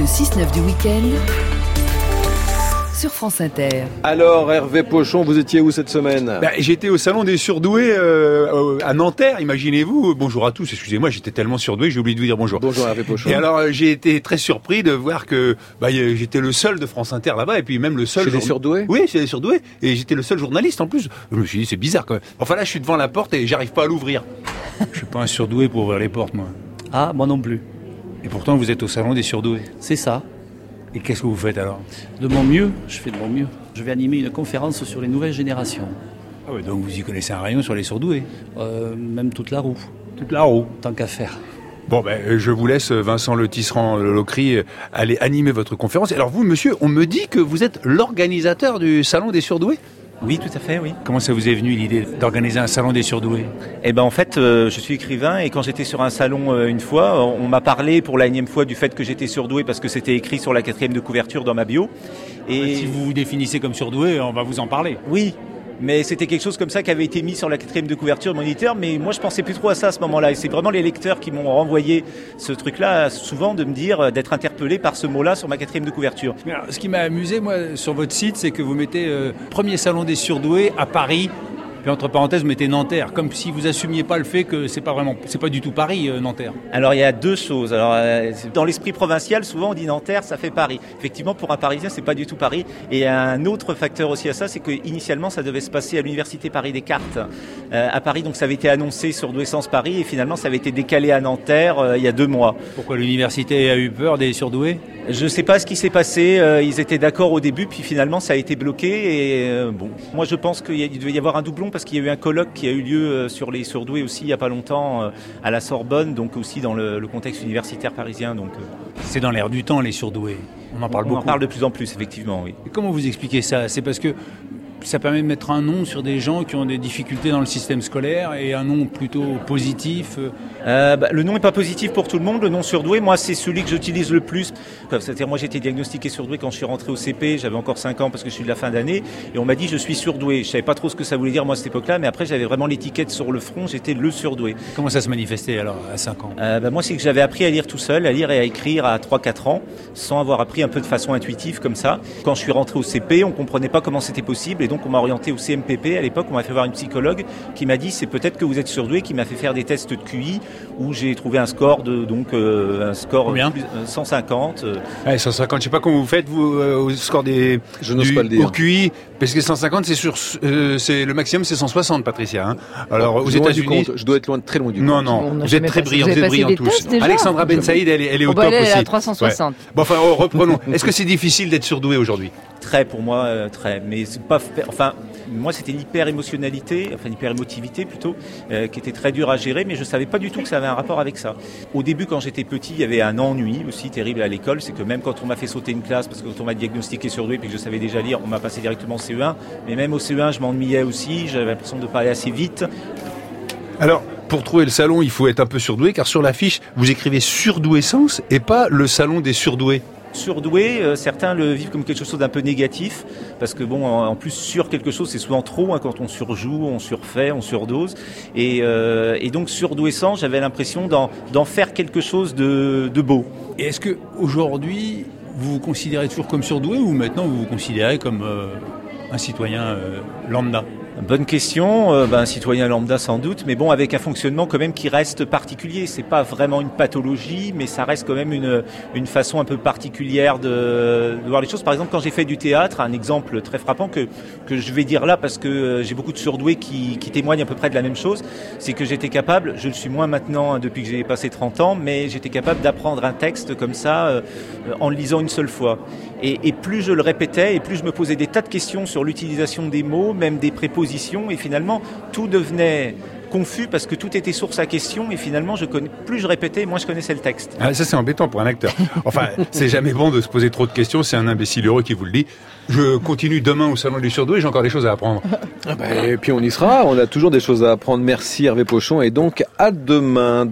Le 6-9 du week-end sur France Inter. Alors Hervé Pochon, vous étiez où cette semaine ? J'étais au salon des surdoués à Nanterre, imaginez-vous. Bonjour à tous, excusez-moi, j'étais tellement surdoué, j'ai oublié de vous dire bonjour. Bonjour Hervé Pochon. Et alors j'ai été très surpris de voir que j'étais le seul de France Inter là-bas, et puis même le seul... Chez les surdoués ? Oui, chez les surdoués, et j'étais le seul journaliste en plus. Je me suis dit, c'est bizarre quand même. Enfin là, je suis devant la porte et j'arrive pas à l'ouvrir. Je suis pas un surdoué pour ouvrir les portes, moi. Ah, moi non plus. Et pourtant, vous êtes au salon des surdoués. C'est ça. Et qu'est-ce que vous faites alors ? De mon mieux, je fais de mon mieux. Je vais animer une conférence sur les nouvelles générations. Ah oui, donc vous y connaissez un rayon sur les surdoués. Même toute la roue. Toute la roue. Tant qu'à faire. Bon, je vous laisse, Vincent Le Tisserand-Locry, aller animer votre conférence. Alors vous, monsieur, on me dit que vous êtes l'organisateur du salon des surdoués ? Oui, tout à fait, oui. Comment ça vous est venu l'idée d'organiser un salon des surdoués ? En fait, je suis écrivain et quand j'étais sur un salon une fois, on m'a parlé pour la énième fois du fait que j'étais surdoué parce que c'était écrit sur la 4e de couverture dans ma bio. Et si vous vous définissez comme surdoué, on va vous en parler. Oui. Mais c'était quelque chose comme ça qui avait été mis sur la 4e de couverture de mon éditeur, mais moi je pensais plus trop à ça à ce moment-là. Et c'est vraiment les lecteurs qui m'ont renvoyé ce truc-là, souvent de me dire, d'être interpellé par ce mot-là sur ma 4e de couverture. Mais alors, ce qui m'a amusé, moi, sur votre site, c'est que vous mettez premier salon des surdoués à Paris. Puis entre parenthèses, vous mettez Nanterre, comme si vous assumiez pas le fait que c'est pas du tout Paris, Nanterre. Alors il y a deux choses. Alors dans l'esprit provincial, souvent on dit Nanterre, ça fait Paris. Effectivement, pour un Parisien, c'est pas du tout Paris. Et il y a un autre facteur aussi à ça, c'est que initialement, ça devait se passer à l'université Paris Descartes à Paris. Donc ça avait été annoncé sur Douai-Sens Paris et finalement ça avait été décalé à Nanterre il y a 2 mois. Pourquoi l'université a eu peur des surdoués ? Je sais pas ce qui s'est passé. Ils étaient d'accord au début, puis finalement ça a été bloqué. Et moi je pense qu'il devait y avoir un doublon parce qu'il y a eu un colloque qui a eu lieu sur les surdoués aussi il y a pas longtemps à la Sorbonne, donc aussi dans le contexte universitaire parisien. Donc c'est dans l'air du temps les surdoués. On en parle beaucoup. On en parle de plus en plus, effectivement, oui. Et comment vous expliquez ça ? C'est parce que ça permet de mettre un nom sur des gens qui ont des difficultés dans le système scolaire et un nom plutôt positif. Le nom n'est pas positif pour tout le monde. Le nom surdoué, moi, c'est celui que j'utilise le plus. C'est-à-dire, moi, j'ai été diagnostiqué surdoué quand je suis rentré au CP. J'avais encore 5 ans parce que je suis de la fin d'année. Et on m'a dit, je suis surdoué. Je savais pas trop ce que ça voulait dire, moi, à cette époque-là. Mais après, j'avais vraiment l'étiquette sur le front. J'étais le surdoué. Comment ça se manifestait, alors, à 5 ans ? Moi, c'est que j'avais appris à lire tout seul, à lire et à écrire à 3-4 ans, sans avoir appris un peu de façon intuitive, comme ça. Quand je suis rentré au CP, on comprenait pas comment c'était possible. Et donc, on m'a orienté au CMPP. À l'époque, on m'a fait voir une psychologue qui m'a dit, c'est peut-être que vous êtes surdoué, qui m'a fait faire des tests de QI où j'ai trouvé un score un score combien ? 150. 150, je sais pas comment vous faites vous au score des je n'ose pas le dire. Au QI, parce que 150 c'est le maximum, c'est 160, Patricia. Hein. Alors aux États-Unis, je dois être très loin du compte. Non, vous êtes très brillants, vous êtes brillants tous. Alexandra Ben Saïd, elle est au top elle est aussi. à 360. Ouais. Bon, enfin, reprenons. Est-ce que c'est difficile d'être surdoué aujourd'hui ? Très, pour moi, très. Mais c'est pas. Enfin, moi, c'était l'hyper-émotivité plutôt, qui était très dur à gérer, mais je savais pas du tout que ça avait un rapport avec ça. Au début, quand j'étais petit, il y avait un ennui aussi terrible à l'école, c'est que même quand on m'a fait sauter une classe, parce que quand on m'a diagnostiqué surdoué puis que je savais déjà lire, on m'a passé directement au CE1, mais même au CE1, je m'ennuyais aussi, j'avais l'impression de parler assez vite. Alors, pour trouver le salon, il faut être un peu surdoué, car sur l'affiche, vous écrivez Surdouai-Sens et pas le salon des surdoués. Surdoué, certains le vivent comme quelque chose d'un peu négatif, parce que en plus sur quelque chose, c'est souvent trop, quand on surjoue, on surfait, on surdose, et donc surdoué-sens, j'avais l'impression d'en faire quelque chose de beau. Et est-ce que aujourd'hui, vous vous considérez toujours comme surdoué ou maintenant vous vous considérez comme un citoyen lambda ? Bonne question, un citoyen lambda sans doute, mais bon, avec un fonctionnement quand même qui reste particulier. C'est pas vraiment une pathologie, mais ça reste quand même une façon un peu particulière de voir les choses. Par exemple, quand j'ai fait du théâtre, un exemple très frappant que je vais dire là parce que j'ai beaucoup de surdoués qui témoignent à peu près de la même chose, c'est que j'étais capable, je le suis moins maintenant depuis que j'ai passé 30 ans, mais j'étais capable d'apprendre un texte comme ça en le lisant une seule fois. Et plus je le répétais, et plus je me posais des tas de questions sur l'utilisation des mots, même des prépositions, et finalement tout devenait confus parce que tout était source à question, et finalement plus je répétais, moins je connaissais le texte. Ah, ça c'est embêtant pour un acteur. Enfin, c'est jamais bon de se poser trop de questions, c'est un imbécile heureux qui vous le dit. Je continue demain au Salon des Surdoués, j'ai encore des choses à apprendre. Et puis on y sera, on a toujours des choses à apprendre. Merci Hervé Pochon, et donc à demain.